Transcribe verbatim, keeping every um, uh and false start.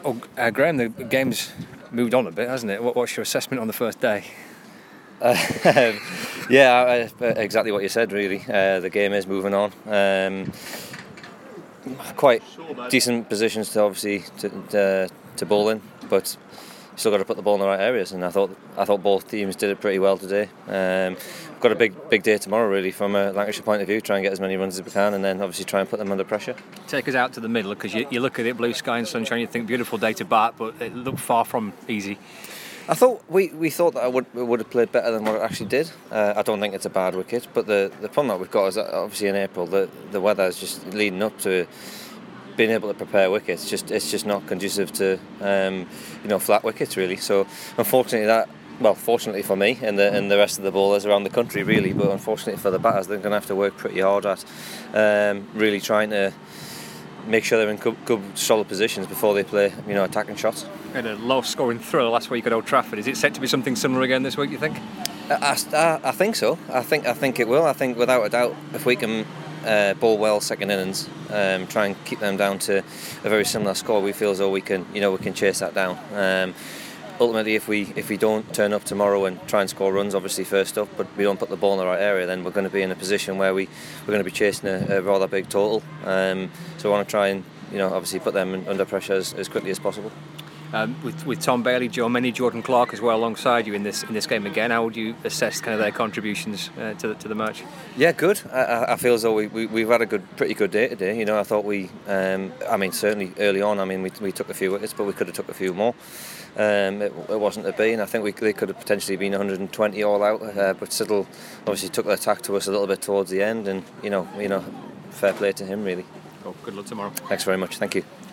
Oh, uh, Graham, the game's moved on a bit, hasn't it? What, what's your assessment on the first day? Uh, yeah, uh, exactly what you said, really. Uh, the game is moving on. Um, quite decent positions to obviously to, to, to bowl in, but you still got to put the ball in the right areas. And I thought I thought both teams did it pretty well today. Um, got a big big day tomorrow, really, from a Lancashire point of view. Try and get as many runs as we can, and then obviously try and put them under pressure. Take us out to the middle, because you, you look at it, blue sky and sunshine, you think beautiful day to bat, but it looked far from easy. I thought we, we thought that I would would have played better than what it actually did. Uh, I don't think it's a bad wicket, but the, the problem that we've got is that obviously in April the the weather is just leading up to being able to prepare wickets. Just it's just not conducive to um, you know flat wickets, really. So unfortunately that. Well, fortunately for me and the and the rest of the bowlers around the country, really, but unfortunately for the batters, they're going to have to work pretty hard at um, really trying to make sure they're in good, good, solid positions before they play, you know, attacking shots. And a low-scoring thriller last week at Old Trafford. Is it set to be something similar again this week, you think? I, I, I think so. I think I think it will. I think without a doubt, if we can uh, bowl well second innings, um, try and keep them down to a very similar score, we feel as though we can, you know, we can chase that down. Um, Ultimately, if we if we don't turn up tomorrow and try and score runs, obviously first up, but we don't put the ball in the right area, then we're going to be in a position where we we're going to be chasing a, a rather big total. Um, so we want to try and you know obviously put them in, under pressure as, as quickly as possible. Um, with with Tom Bailey, Joe Many, Jordan Clark as well alongside you in this in this game again, how would you assess kind of their contributions uh, to the, to the match? Yeah, good. I, I feel as though we, we we've had a good, pretty good day today. You know, I thought we, um, I mean, certainly early on, I mean, we we took a few wickets, but we could have took a few more. Um, it, it wasn't to be, and I think we they could have potentially been one hundred twenty all out, uh, but Siddle obviously took the attack to us a little bit towards the end, and you know, you know, fair play to him, really. Oh, good luck tomorrow. Thanks very much. Thank you.